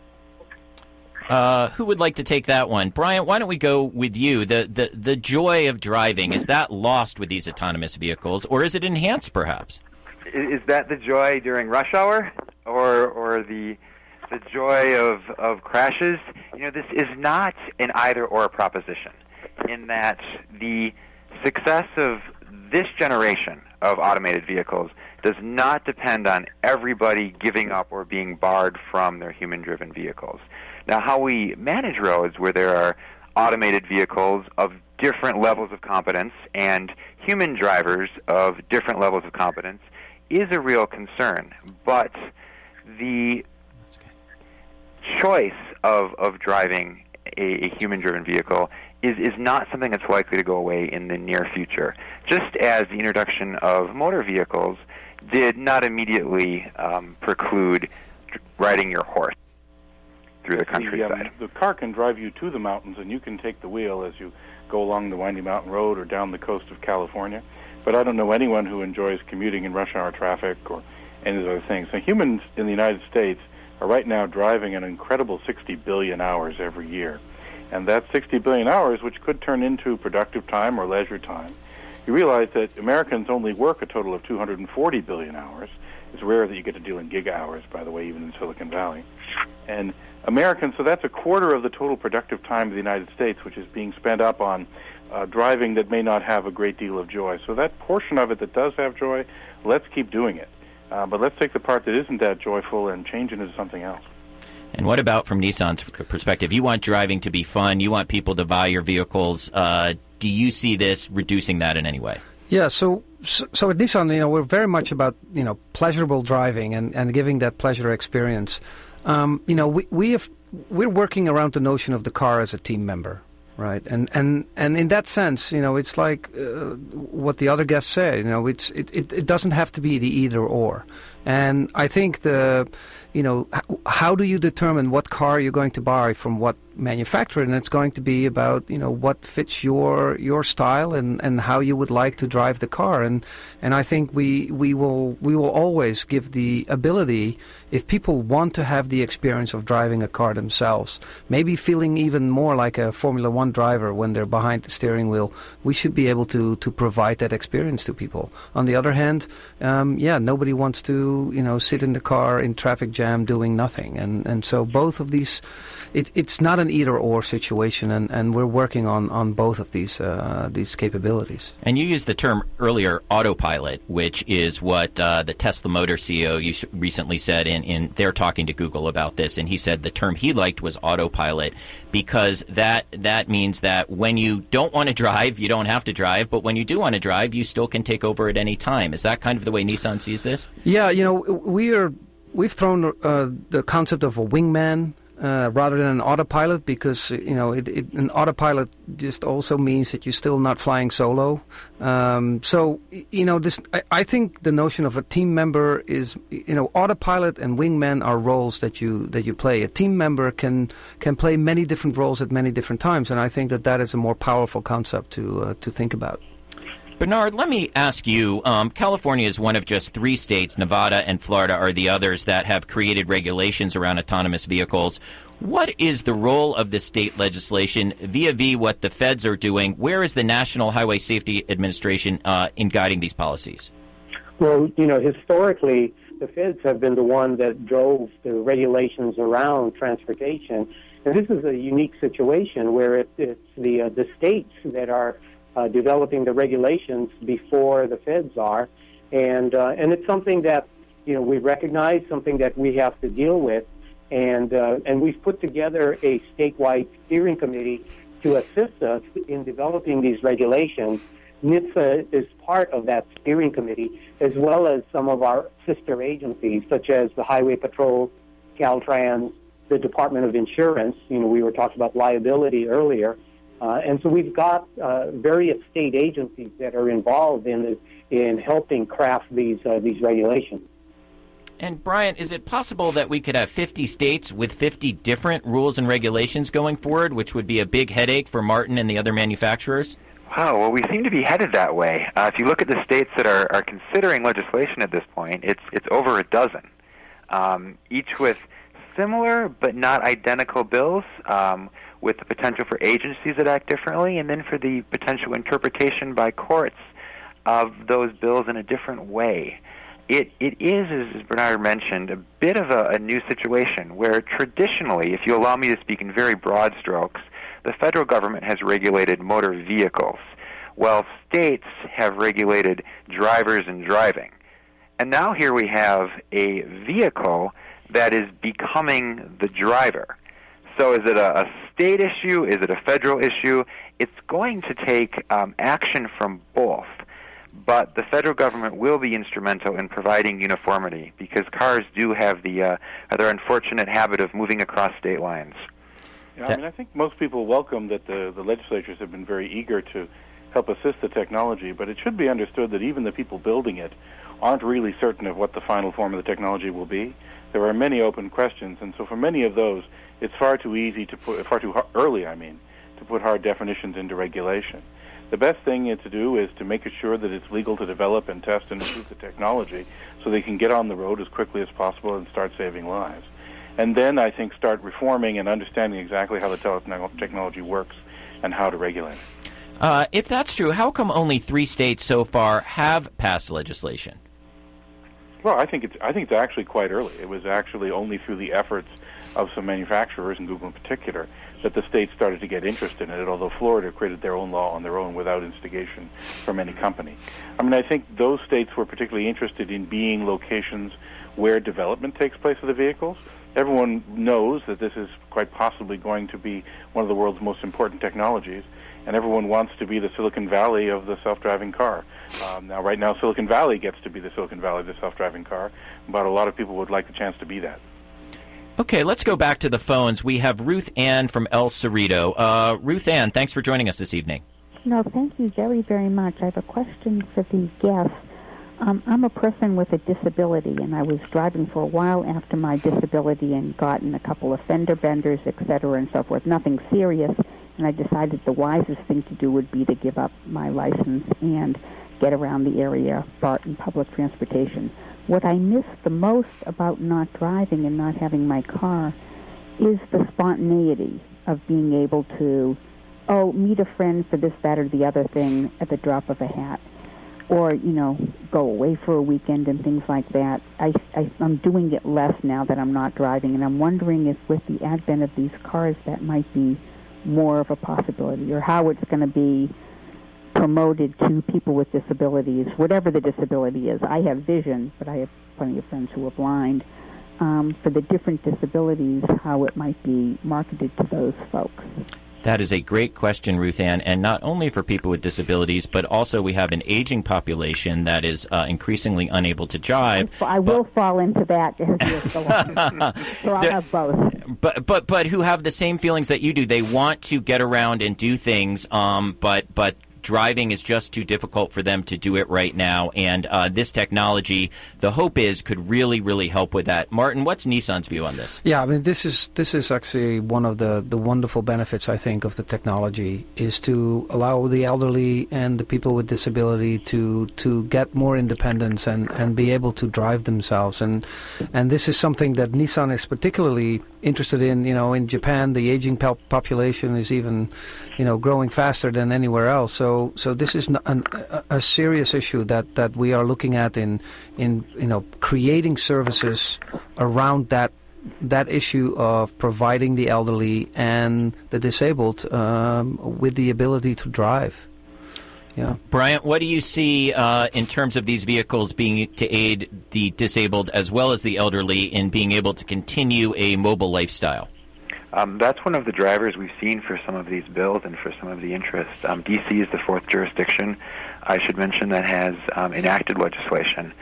[SPEAKER 2] Who would like to take that one? Bryant, why don't we go with you? The joy of driving, is that lost with these autonomous vehicles, or is it enhanced perhaps?
[SPEAKER 6] Is that the joy during rush hour, or the joy of crashes? This is not an either-or proposition, in that the success of this generation of automated vehicles does not depend on everybody giving up or being barred from their human-driven vehicles. Now, how we manage roads where there are automated vehicles of different levels of competence and human drivers of different levels of competence is a real concern. But the choice of driving a human-driven vehicle is not something that's likely to go away in the near future, just as the introduction of motor vehicles did not immediately preclude riding your horse through the countryside.
[SPEAKER 5] The car can drive you to the mountains, and you can take the wheel as you go along the windy mountain road or down the coast of California. But I don't know anyone who enjoys commuting in rush hour traffic or any of those other things. So humans in the United States are right now driving an incredible 60 billion hours every year. And that's 60 billion hours, which could turn into productive time or leisure time. You realize that Americans only work a total of 240 billion hours. It's rare that you get to deal in gig hours, by the way, even in Silicon Valley. And Americans, so that's a quarter of the total productive time of the United States, which is being spent up on driving that may not have a great deal of joy. So that portion of it that does have joy, let's keep doing it. But let's take the part that isn't that joyful and change it into something else.
[SPEAKER 2] And what about from Nissan's perspective? You want driving to be fun. You want people to buy your vehicles. Do you see this reducing that in any way? Yeah,
[SPEAKER 3] so at Nissan, we're very much about, pleasurable driving and giving that pleasure experience. We're working around the notion of the car as a team member, right? And in that sense, it's like what the other guest said. It doesn't have to be the either or. And I think how do you determine what car you're going to buy from what manufacturer? And it's going to be about what fits your style and how you would like to drive the car. And I think we will always give the ability, if people want to have the experience of driving a car themselves, maybe feeling even more like a Formula One driver when they're behind the steering wheel, we should be able to provide that experience to people. On the other hand, nobody wants to to, sit in the car in traffic jam doing nothing. And so both of these, it's not an either-or situation, and we're working on both of these capabilities.
[SPEAKER 2] And you used the term earlier, autopilot, which is what the Tesla Motor CEO recently said in they're talking to Google about this, and he said the term he liked was autopilot because that means that when you don't want to drive, you don't have to drive, but when you do want to drive, you still can take over at any time. Is that kind of the way Nissan sees this?
[SPEAKER 3] Yeah, we've thrown the concept of a wingman rather than an autopilot because an autopilot just also means that you're still not flying solo. I think the notion of a team member is autopilot and wingman are roles that you play. A team member can play many different roles at many different times, and I think that is a more powerful concept to think about.
[SPEAKER 2] Bernard, let me ask you, California is one of just 3 states, Nevada and Florida are the others, that have created regulations around autonomous vehicles. What is the role of the state legislation vis-a-vis what the feds are doing? Where is the National Highway Safety Administration in guiding these policies?
[SPEAKER 4] Well, historically, the feds have been the one that drove the regulations around transportation. And this is a unique situation where it's the states that are developing the regulations before the feds are, and it's something that we recognize, something that we have to deal with, and we've put together a statewide steering committee to assist us in developing these regulations. NHTSA is part of that steering committee, as well as some of our sister agencies, such as the Highway Patrol, Caltrans, the Department of Insurance. We were talking about liability earlier. And so we've got various state agencies that are involved in helping craft these regulations.
[SPEAKER 2] And Brian, is it possible that we could have 50 states with 50 different rules and regulations going forward, which would be a big headache for Martin and the other manufacturers?
[SPEAKER 6] Wow, well, we seem to be headed that way. If you look at the states that are considering legislation at this point, it's over a dozen, each with similar but not identical bills, with the potential for agencies that act differently, and then for the potential interpretation by courts of those bills in a different way. It is, as Bernard mentioned, a bit of a new situation where traditionally, if you allow me to speak in very broad strokes, the federal government has regulated motor vehicles, while states have regulated drivers and driving. And now here we have a vehicle that is becoming the driver. So is it a state issue? Is it a federal issue? It's going to take action from both. But the federal government will be instrumental in providing uniformity because cars do have their unfortunate habit of moving across state lines.
[SPEAKER 5] Yeah, I think most people welcome that the legislatures have been very eager to help assist the technology, but it should be understood that even the people building it aren't really certain of what the final form of the technology will be. There are many open questions, and so for many of those, it's far too early to put hard definitions into regulation. The best thing to do is to make sure that it's legal to develop and test and improve the technology so they can get on the road as quickly as possible and start saving lives. And then I think start reforming and understanding exactly how the technology works and how to regulate it.
[SPEAKER 2] If that's true, how come only 3 states so far have passed legislation?
[SPEAKER 5] Well, I think it's actually quite early. It was actually only through the efforts of some manufacturers, and Google in particular, that the states started to get interested in it, although Florida created their own law on their own without instigation from any company. I think those states were particularly interested in being locations where development takes place of the vehicles. Everyone knows that this is quite possibly going to be one of the world's most important technologies, and everyone wants to be the Silicon Valley of the self-driving car. Right now, Silicon Valley gets to be the Silicon Valley of the self-driving car, but a lot of people would like the chance to be that.
[SPEAKER 2] Okay, let's go back to the phones. We have Ruth Ann from El Cerrito. Ruth Ann, thanks for joining us this evening.
[SPEAKER 8] No, thank you very, very much. I have a question for the guest. I'm a person with a disability, and I was driving for a while after my disability and gotten a couple of fender benders, et cetera, and so forth. Nothing serious, and I decided the wisest thing to do would be to give up my license and get around the area, BART and public transportation. What I miss the most about not driving and not having my car is the spontaneity of being able to, meet a friend for this, that, or the other thing at the drop of a hat. Or, go away for a weekend and things like that. I'm doing it less now that I'm not driving, and I'm wondering if with the advent of these cars that might be more of a possibility, or how it's going to be promoted to people with disabilities, whatever the disability is. I have vision, but I have plenty of friends who are blind. For the different disabilities, how it might be marketed to those folks.
[SPEAKER 2] That is a great question, Ruth Ann, and not only for people with disabilities, but also we have an aging population that is increasingly unable to drive.
[SPEAKER 8] I will fall into that as years go on. So I'll have both.
[SPEAKER 2] But who have the same feelings that you do. They want to get around and do things, but driving is just too difficult for them to do it right now, and this technology, the hope is, could really, really help with that. Martin, what's Nissan's view on this?
[SPEAKER 3] Yeah, I mean, this is actually one of the wonderful benefits, I think, of the technology, is to allow the elderly and the people with disability to get more independence and be able to drive themselves. And this is something that Nissan is particularly interested in. You know, in Japan, the aging population is even, growing faster than anywhere else. So this is a serious issue that we are looking at in creating services around that issue of providing the elderly and the disabled with the ability to drive. Yeah,
[SPEAKER 2] Bryant, what do you see in terms of these vehicles being to aid the disabled as well as the elderly in being able to continue a mobile lifestyle?
[SPEAKER 6] That's one of the drivers we've seen for some of these bills and for some of the interest. D.C. is the fourth jurisdiction, I should mention, that has enacted legislation.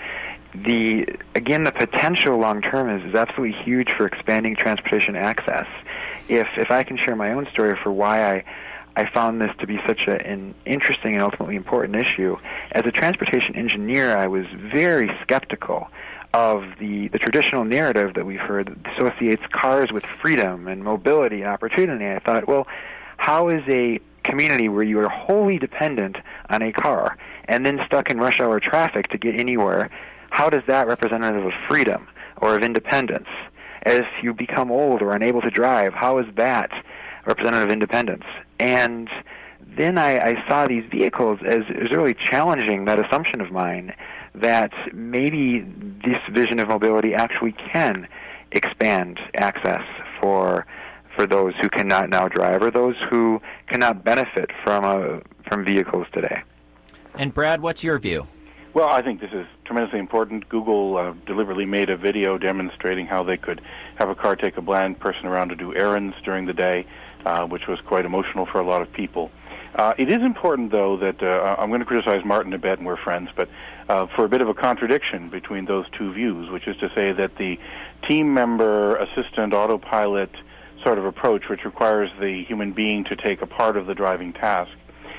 [SPEAKER 6] The potential long-term is absolutely huge for expanding transportation access. If I can share my own story for why I found this to be such an interesting and ultimately important issue, as a transportation engineer, I was very skeptical of the traditional narrative that we've heard that associates cars with freedom and mobility and opportunity. I thought, well, how is a community where you are wholly dependent on a car and then stuck in rush hour traffic to get anywhere, how does that representative of freedom or of independence? As you become old or unable to drive, how is that representative of independence? And then I saw these vehicles as really challenging that assumption of mine that maybe this vision of mobility actually can expand access for those who cannot now drive or those who cannot benefit from vehicles today.
[SPEAKER 2] And Brad, what's your view?
[SPEAKER 5] Well, I think this is tremendously important. Google deliberately made a video demonstrating how they could have a car take a blind person around to do errands during the day, which was quite emotional for a lot of people. It is important, though, that I'm going to criticize Martin a bit, and we're friends, but for a bit of a contradiction between those two views, which is to say that the team member, assistant, autopilot sort of approach, which requires the human being to take a part of the driving task,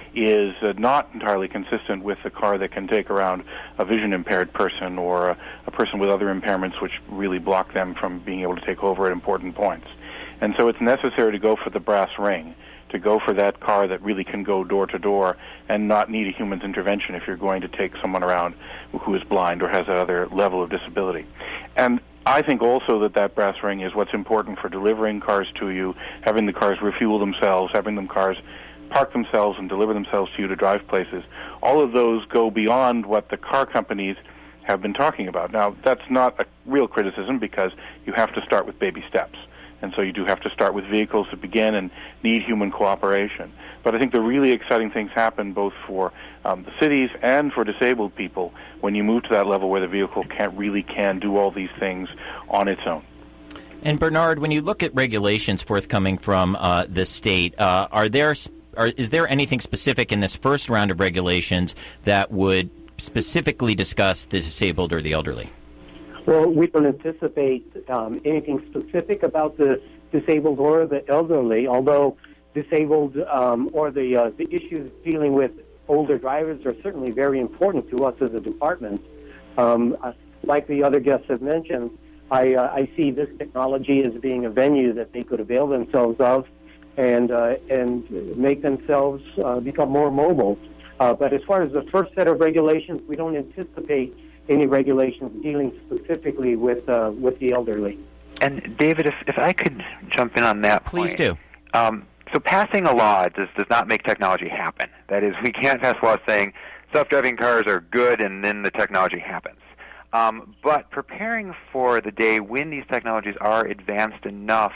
[SPEAKER 5] is not entirely consistent with the car that can take around a vision-impaired person or a person with other impairments which really block them from being able to take over at important points. And so it's necessary to go for the brass ring, to go for that car that really can go door to door and not need a human's intervention if you're going to take someone around who is blind or has another level of disability. And I think also that brass ring is what's important for delivering cars to you, having the cars refuel themselves, having them cars park themselves and deliver themselves to you to drive places. All of those go beyond what the car companies have been talking about. Now, that's not a real criticism because you have to start with baby steps. And so you do have to start with vehicles that begin and need human cooperation. But I think the really exciting things happen both for the cities and for disabled people when you move to that level where the vehicle can do all these things on its own.
[SPEAKER 2] And Bernard, when you look at regulations forthcoming from the state, is there anything specific in this first round of regulations that would specifically discuss the disabled or the elderly?
[SPEAKER 4] Well, we don't anticipate anything specific about the disabled or the elderly, although disabled or the issues dealing with older drivers are certainly very important to us as a department. Like the other guests have mentioned, I see this technology as being a venue that they could avail themselves of and make themselves become more mobile. But as far as the first set of regulations, we don't anticipate any regulations dealing specifically with the elderly.
[SPEAKER 6] And David, if I could jump in on that point.
[SPEAKER 2] Please do.
[SPEAKER 6] So passing a law does not make technology happen. That is, we can't pass laws saying self-driving cars are good and then the technology happens. But preparing for the day when these technologies are advanced enough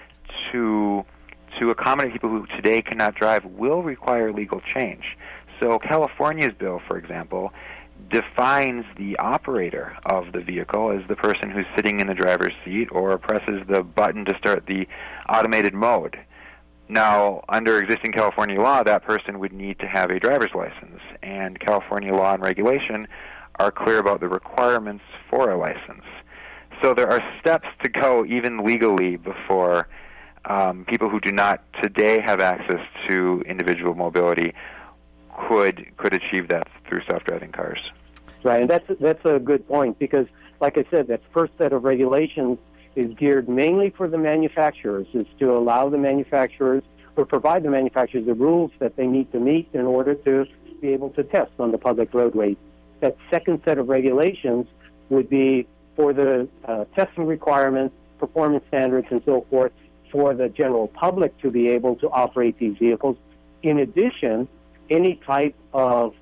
[SPEAKER 6] to accommodate people who today cannot drive will require legal change. So California's bill, for example, defines the operator of the vehicle as the person who's sitting in the driver's seat or presses the button to start the automated mode. Now, under existing California law, that person would need to have a driver's license, and California law and regulation are clear about the requirements for a license. So there are steps to go, even legally, before people who do not today have access to individual mobility could achieve that through self-driving cars.
[SPEAKER 4] Right, and that's a good point, because, like I said, that first set of regulations is geared mainly for the manufacturers, is to allow the manufacturers or provide the manufacturers the rules that they need to meet in order to be able to test on the public roadways. That second set of regulations would be for the testing requirements, performance standards, and so forth for the general public to be able to operate these vehicles. In addition, any type of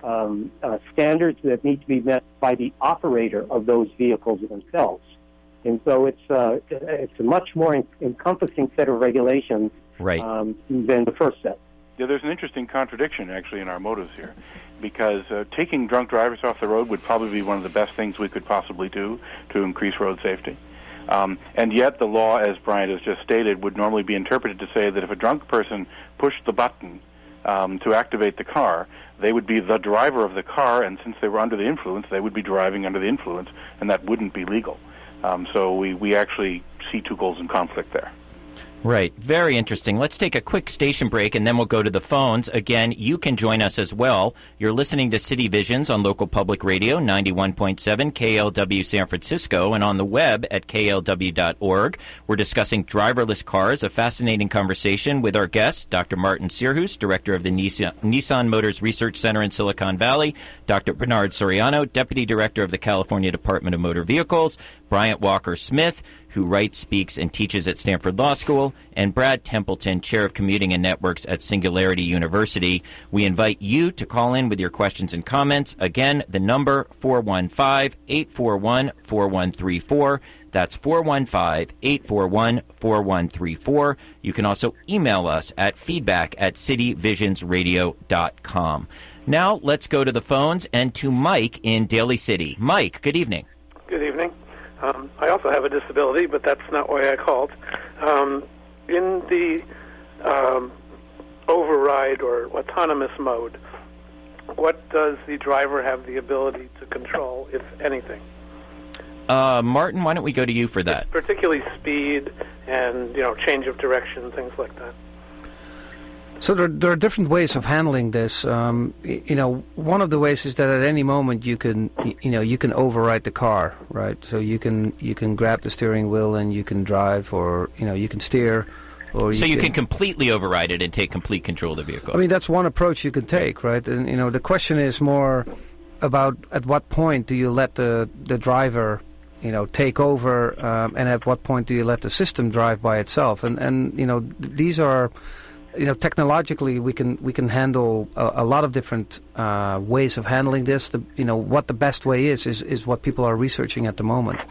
[SPEAKER 4] standards that need to be met by the operator of those vehicles themselves. And so it's a much more encompassing set of regulations than the first set.
[SPEAKER 5] Yeah, there's an interesting contradiction, actually, in our motives here, because taking drunk drivers off the road would probably be one of the best things we could possibly do to increase road safety. And yet the law, as Brian has just stated, would normally be interpreted to say that if a drunk person pushed the button to activate the car, they would be the driver of the car, and since they were under the influence, they would be driving under the influence, and that wouldn't be legal. So we actually see two goals in conflict there.
[SPEAKER 2] Right. Very interesting. Let's take a quick station break, and then we'll go to the phones. Again, you can join us as well. You're listening to City Visions on local public radio, 91.7 KLW San Francisco, and on the web at klw.org. We're discussing driverless cars, a fascinating conversation with our guest, Dr. Martin Sirhus, director of the Nissan Motors Research Center in Silicon Valley, Dr. Bernard Soriano, deputy director of the California Department of Motor Vehicles, Bryant Walker-Smith, who writes, speaks, and teaches at Stanford Law School, and Brad Templeton, chair of commuting and networks at Singularity University. We invite you to call in with your questions and comments. Again, the number 415-841-4134. That's 415-841-4134. You can also email us at feedback@cityvisionsradio.com. Now let's go to the phones and to Mike in Daly City. Mike, good evening.
[SPEAKER 9] Good evening. I also have a disability, but that's not why I called. In the override or autonomous mode, what does the driver have the ability to control, if anything?
[SPEAKER 2] Martin, why don't we go to you for that?
[SPEAKER 9] Particularly speed and change of direction, things like that.
[SPEAKER 3] So there are different ways of handling this. One of the ways is that at any moment you can override the car, right? So you can grab the steering wheel and you can drive, or you can steer, or
[SPEAKER 2] you can completely override it and take complete control of the vehicle.
[SPEAKER 3] I mean, that's one approach you can take, right? And the question is more about at what point do you let the driver take over, and at what point do you let the system drive by itself? And these are. Technologically, we can handle a lot of different ways of handling this. What the best way is what people are researching at the moment.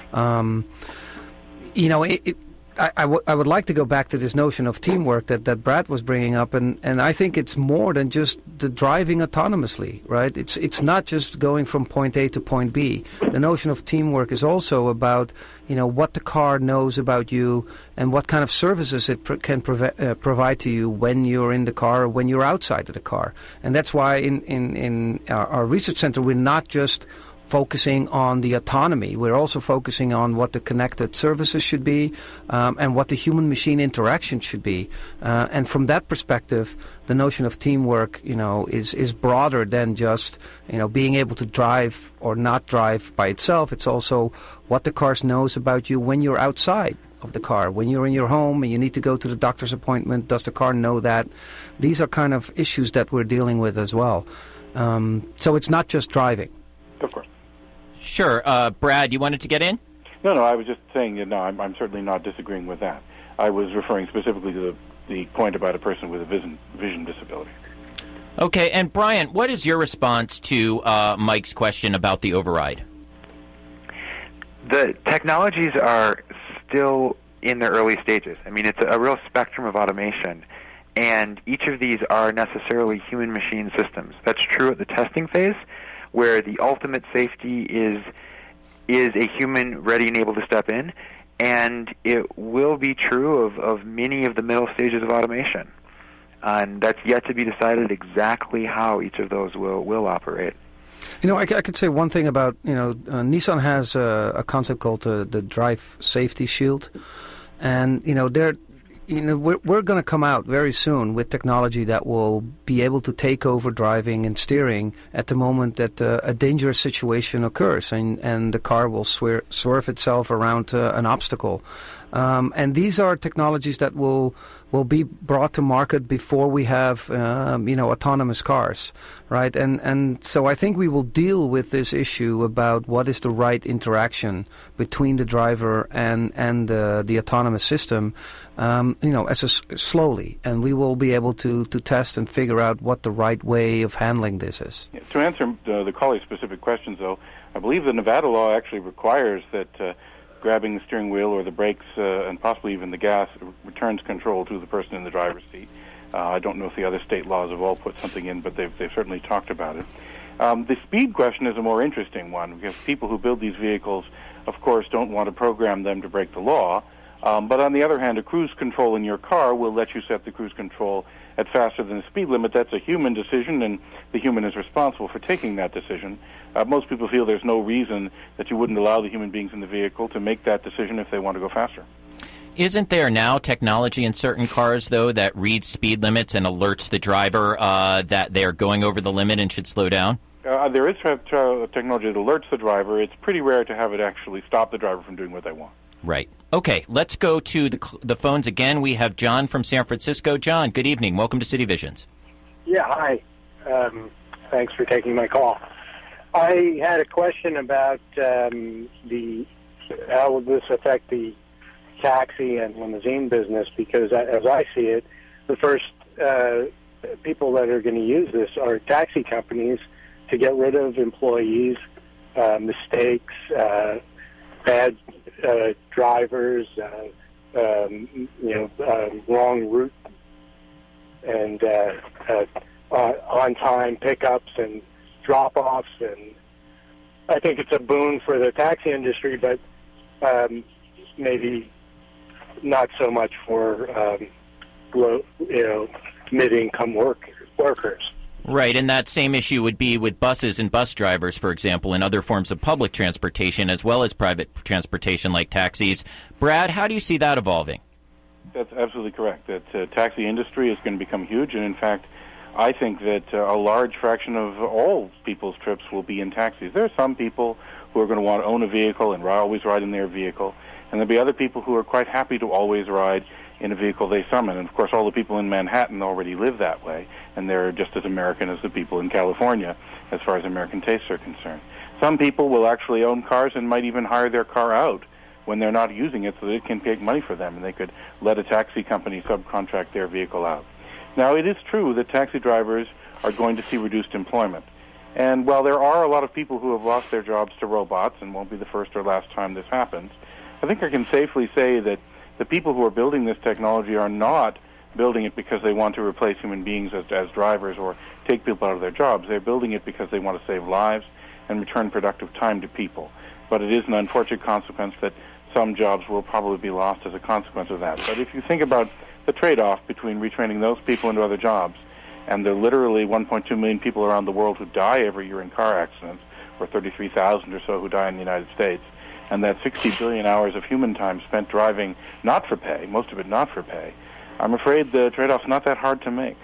[SPEAKER 3] I would like to go back to this notion of teamwork that Brad was bringing up, and I think it's more than just the driving autonomously, right? It's not just going from point A to point B. The notion of teamwork is also about what the car knows about you and what kind of services it can provide to you when you're in the car or when you're outside of the car. And that's why in our research center we're not just focusing on the autonomy. We're also focusing on what the connected services should be, and what the human-machine interaction should be. And from that perspective, the notion of teamwork, is broader than just, being able to drive or not drive by itself. It's also what the car knows about you when you're outside of the car. When you're in your home and you need to go to the doctor's appointment, does the car know that? These are kind of issues that we're dealing with as well. So it's not just driving.
[SPEAKER 5] Of course.
[SPEAKER 2] Sure. Brad, you wanted to get in?
[SPEAKER 5] No, I was just saying that, no, I'm certainly not disagreeing with that. I was referring specifically to the point about a person with a vision disability.
[SPEAKER 2] Okay, and Brian, what is your response to Mike's question about the override?
[SPEAKER 6] The technologies are still in their early stages. I mean, it's a real spectrum of automation, and each of these are necessarily human-machine systems. That's true at the testing phase, where the ultimate safety is a human ready and able to step in, and it will be true of many of the middle stages of automation. And that's yet to be decided exactly how each of those will operate.
[SPEAKER 3] You know, I could say one thing about, Nissan has a concept called the Drive Safety Shield. And, we're going to come out very soon with technology that will be able to take over driving and steering at the moment that a dangerous situation occurs and the car will swerve itself around an obstacle. And these are technologies that will be brought to market before we have, autonomous cars, right? And so I think we will deal with this issue about what is the right interaction between the driver and the autonomous system, slowly, and we will be able to test and figure out what the right way of handling this is.
[SPEAKER 5] Yeah, to answer the caller's specific questions, though, I believe the Nevada law actually requires that grabbing the steering wheel or the brakes and possibly even the gas returns control to the person in the driver's seat. I don't know if the other state laws have all put something in, but they've certainly talked about it. The speed question is a more interesting one because people who build these vehicles, of course, don't want to program them to break the law. But on the other hand, a cruise control in your car will let you set the cruise control at faster than the speed limit. That's a human decision, and the human is responsible for taking that decision. Most people feel there's no reason that you wouldn't allow the human beings in the vehicle to make that decision if they want to go faster.
[SPEAKER 2] Isn't there now technology in certain cars, though, that reads speed limits and alerts the driver that they're going over the limit and should slow down?
[SPEAKER 5] There is technology that alerts the driver. It's pretty rare to have it actually stop the driver from doing what they want.
[SPEAKER 2] Right. Okay, let's go to the phones again. We have John from San Francisco. John, good evening. Welcome to City Visions.
[SPEAKER 10] Yeah, hi. Thanks for taking my call. I had a question about how will this affect the taxi and limousine business, because as I see it, the first people that are going to use this are taxi companies to get rid of employees, mistakes, bad drivers, wrong route, and on-time pickups and drop-offs. And I think it's a boon for the taxi industry, but maybe not so much for mid-income workers.
[SPEAKER 2] Right, and that same issue would be with buses and bus drivers, for example, and other forms of public transportation, as well as private transportation like taxis. Brad, how do you see that evolving?
[SPEAKER 5] That's absolutely correct. That taxi industry is going to become huge, and in fact, I think that a large fraction of all people's trips will be in taxis. There are some people who are going to want to own a vehicle and always ride in their vehicle, and there'll be other people who are quite happy to always ride in a vehicle they summon. And, of course, all the people in Manhattan already live that way, and they're just as American as the people in California as far as American tastes are concerned. Some people will actually own cars and might even hire their car out when they're not using it so that it can make money for them, and they could let a taxi company subcontract their vehicle out. Now, it is true that taxi drivers are going to see reduced employment. And while there are a lot of people who have lost their jobs to robots, and won't be the first or last time this happens, I think I can safely say that the people who are building this technology are not building it because they want to replace human beings as drivers or take people out of their jobs. They're building it because they want to save lives and return productive time to people. But it is an unfortunate consequence that some jobs will probably be lost as a consequence of that. But if you think about the trade-off between retraining those people into other jobs and the literally 1.2 million people around the world who die every year in car accidents, or 33,000 or so who die in the United States, and that 60 billion hours of human time spent driving not for pay, most of it not for pay, I'm afraid the trade-off's not that hard to make.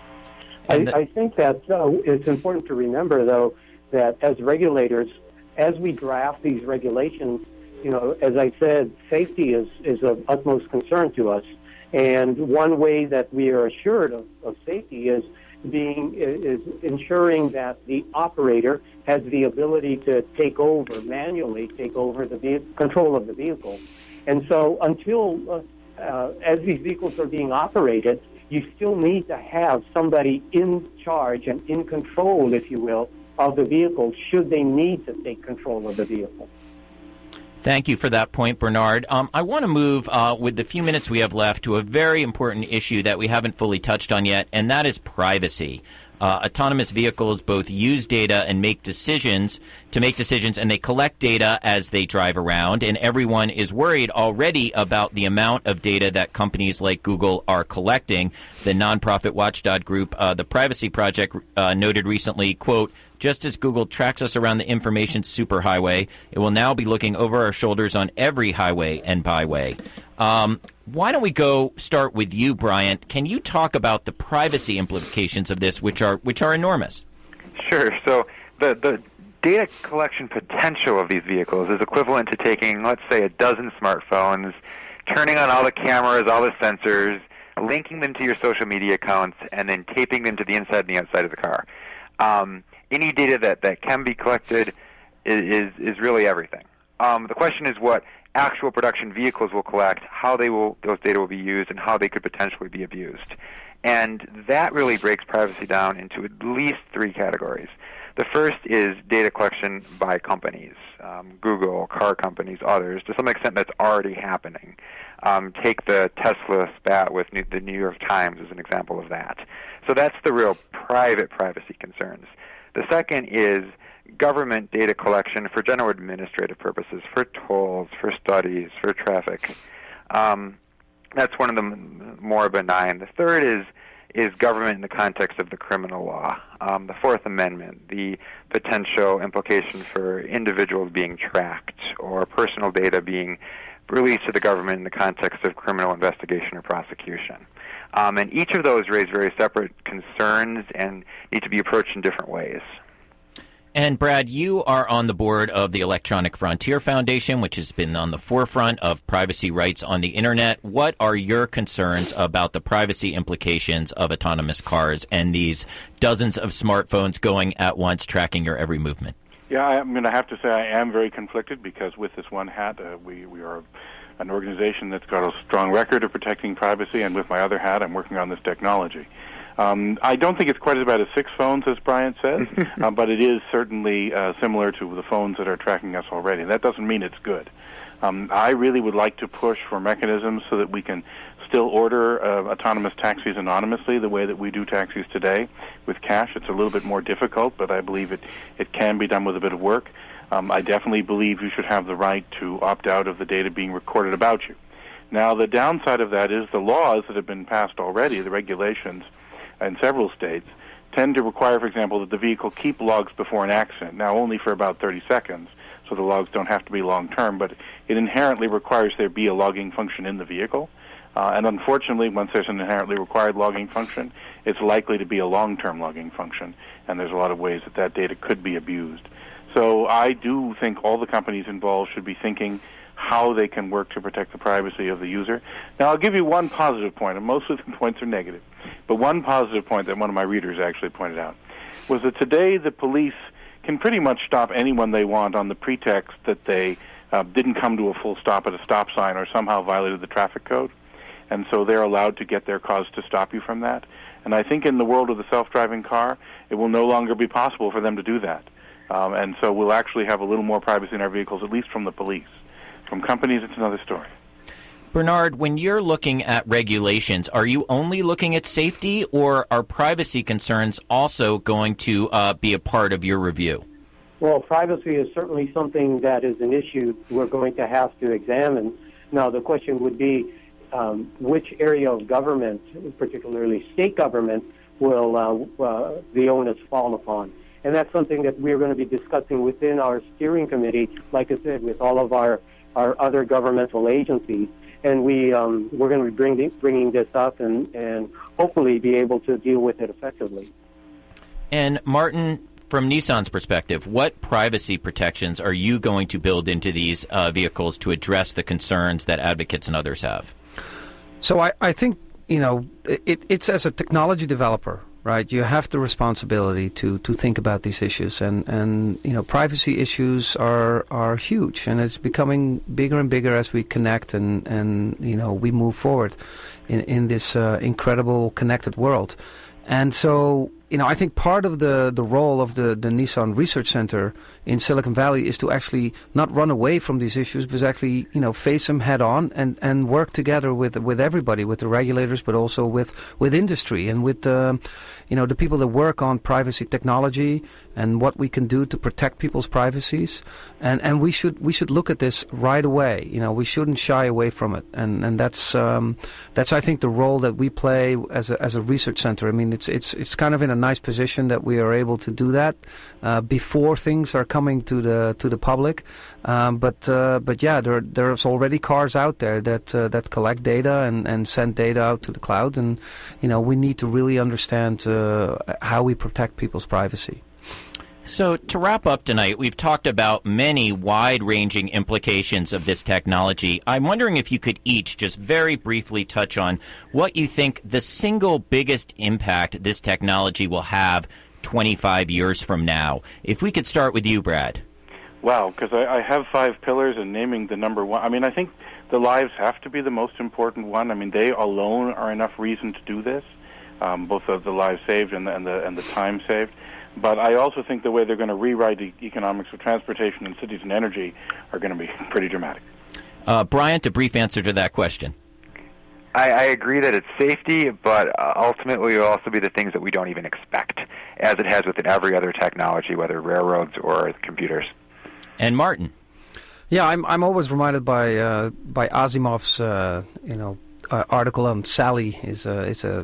[SPEAKER 4] I think that, though, it's important to remember, though, that as regulators, as we draft these regulations, as I said, safety is of utmost concern to us. And one way that we are assured of safety is ensuring that the operator has the ability to manually take over the control of the vehicle. And so until, as these vehicles are being operated, you still need to have somebody in charge and in control, if you will, of the vehicle should they need to take control of the vehicle.
[SPEAKER 2] Thank you for that point, Bernard. I want to move, with the few minutes we have left, to a very important issue that we haven't fully touched on yet, and that is privacy. Autonomous vehicles both use data and make decisions, and they collect data as they drive around, and everyone is worried already about the amount of data that companies like Google are collecting. The nonprofit watchdog group, the Privacy Project, noted recently, quote, "Just as Google tracks us around the information superhighway, it will now be looking over our shoulders on every highway and byway." Why don't we start with you, Bryant? Can you talk about the privacy implications of this, which are enormous?
[SPEAKER 6] Sure. So the data collection potential of these vehicles is equivalent to taking, let's say, a dozen smartphones, turning on all the cameras, all the sensors, linking them to your social media accounts, and then taping them to the inside and the outside of the car. Any data that can be collected is really everything. The question is what actual production vehicles will collect, how those data will be used, and how they could potentially be abused. And that really breaks privacy down into at least three categories. The first is data collection by companies, Google, car companies, others. To some extent, that's already happening. Take the Tesla spat with the New York Times as an example of that. So that's the real private privacy concerns. The second is government data collection for general administrative purposes, for tolls, for studies, for traffic. That's one of the more benign. The third is government in the context of the criminal law. The Fourth Amendment, the potential implication for individuals being tracked or personal data being released to the government in the context of criminal investigation or prosecution. And each of those raise very separate concerns and need to be approached in different ways.
[SPEAKER 2] And Brad, you are on the board of the Electronic Frontier Foundation, which has been on the forefront of privacy rights on the Internet. What are your concerns about the privacy implications of autonomous cars and these dozens of smartphones going at once, tracking your every movement?
[SPEAKER 5] Yeah, I'm going to have to say I am very conflicted because with this one hat, we are an organization that's got a strong record of protecting privacy, and with my other hat, I'm working on this technology. I don't think it's quite as bad as 6 phones, as Brian says, but it is certainly similar to the phones that are tracking us already. That doesn't mean it's good. I really would like to push for mechanisms so that we can still order autonomous taxis anonymously the way that we do taxis today with cash. It's a little bit more difficult, but I believe it can be done with a bit of work. I definitely believe you should have the right to opt out of the data being recorded about you. Now, the downside of that is the laws that have been passed already, the regulations, in several states, tend to require, for example, that the vehicle keep logs before an accident, now only for about 30 seconds, so the logs don't have to be long-term, but it inherently requires there be a logging function in the vehicle. And unfortunately, once there's an inherently required logging function, it's likely to be a long-term logging function, and there's a lot of ways that data could be abused. So I do think all the companies involved should be thinking how they can work to protect the privacy of the user. Now, I'll give you one positive point, and most of the points are negative. But one positive point that one of my readers actually pointed out was that today the police can pretty much stop anyone they want on the pretext that they didn't come to a full stop at a stop sign or somehow violated the traffic code. And so they're allowed to get their cause to stop you from that. And I think in the world of the self-driving car, it will no longer be possible for them to do that. And so we'll actually have a little more privacy in our vehicles, at least from the police. From companies, it's another story.
[SPEAKER 2] Bernard, when you're looking at regulations, are you only looking at safety, or are privacy concerns also going to be a part of your review?
[SPEAKER 4] Well, privacy is certainly something that is an issue we're going to have to examine. Now, the question would be which area of government, particularly state government, will the onus fall upon. And that's something that we're going to be discussing within our steering committee, like I said, with all of our other governmental agencies. And we're going to be bringing this up and hopefully be able to deal with it effectively.
[SPEAKER 2] And Martin, from Nissan's perspective, what privacy protections are you going to build into these vehicles to address the concerns that advocates and others have?
[SPEAKER 3] So I think, it's as a technology developer, right? You have the responsibility to think about these issues, and privacy issues are huge, and it's becoming bigger and bigger as we connect and we move forward in this incredible connected world. And so, I think part of the role of the Nissan Research Center in Silicon Valley is to actually not run away from these issues, but actually, face them head on and work together with everybody, with the regulators, but also with industry and with the people that work on privacy technology and what we can do to protect people's privacies. And we should look at this right away. We shouldn't shy away from it. And that's I think the role that we play as a research center. I mean, it's kind of in a nice position that we are able to do that before things are coming to the public. But yeah, there's already cars out there that collect data and send data out to the cloud, and we need to really understand how we protect people's privacy.
[SPEAKER 2] So to wrap up tonight, we've talked about many wide-ranging implications of this technology. I'm wondering if you could each just very briefly touch on what you think the single biggest impact this technology will have 25 years from now. If we could start with you, Brad.
[SPEAKER 5] Wow, because I have 5 pillars, and naming the number one, I mean, I think the lives have to be the most important one. I mean, they alone are enough reason to do this, both of the lives saved and the time saved. But I also think the way they're going to rewrite the economics of transportation in cities and energy are going to be pretty dramatic.
[SPEAKER 2] Bryant, a brief answer to that question.
[SPEAKER 6] I agree that it's safety, but ultimately it will also be the things that we don't even expect, as it has within every other technology, whether railroads or computers. And Martin?
[SPEAKER 3] Yeah, I'm always reminded by Asimov's article on Sally. It's a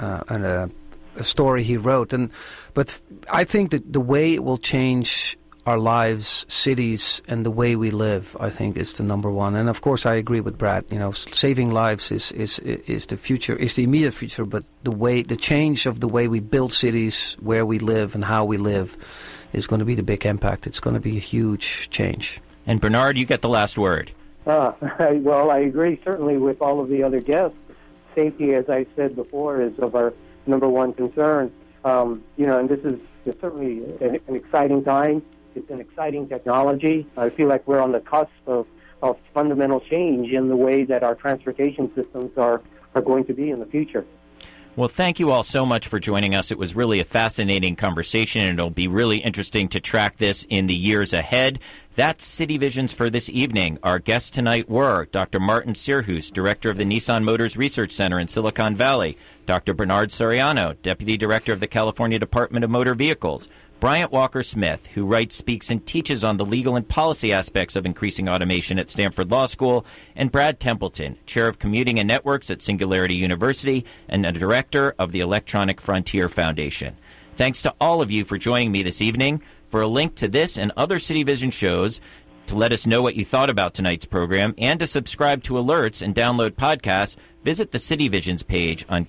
[SPEAKER 3] story he wrote, but I think that the way it will change our lives, cities, and the way we live, I think, is the number one. And of course, I agree with Brad. Saving lives is the future, is the immediate future. But the change of the way we build cities, where we live, and how we live, is going to be the big impact. It's going to be a huge change.
[SPEAKER 2] And Bernard, you get the last word.
[SPEAKER 4] Well, I agree certainly with all of the other guests. Safety, as I said before, is of our number one concern. And this is certainly an exciting time. It's an exciting technology. I feel like we're on the cusp of fundamental change in the way that our transportation systems are going to be in the future.
[SPEAKER 2] Well, thank you all so much for joining us. It was really a fascinating conversation, and it'll be really interesting to track this in the years ahead. That's City Visions for this evening. Our guests tonight were Dr. Martin Sierhuis, Director of the Nissan Motors Research Center in Silicon Valley, Dr. Bernard Soriano, Deputy Director of the California Department of Motor Vehicles, Bryant Walker-Smith, who writes, speaks, and teaches on the legal and policy aspects of increasing automation at Stanford Law School, and Brad Templeton, Chair of Commuting and Networks at Singularity University and a Director of the Electronic Frontier Foundation. Thanks to all of you for joining me this evening. For a link to this and other City Vision shows, to let us know what you thought about tonight's program, and to subscribe to alerts and download podcasts, visit the City Visions page on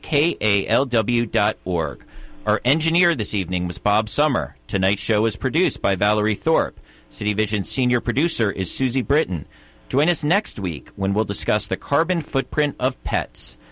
[SPEAKER 2] KALW.org. Our engineer this evening was Bob Summer. Tonight's show was produced by Valerie Thorpe. City Vision's senior producer is Susie Britton. Join us next week when we'll discuss the carbon footprint of pets.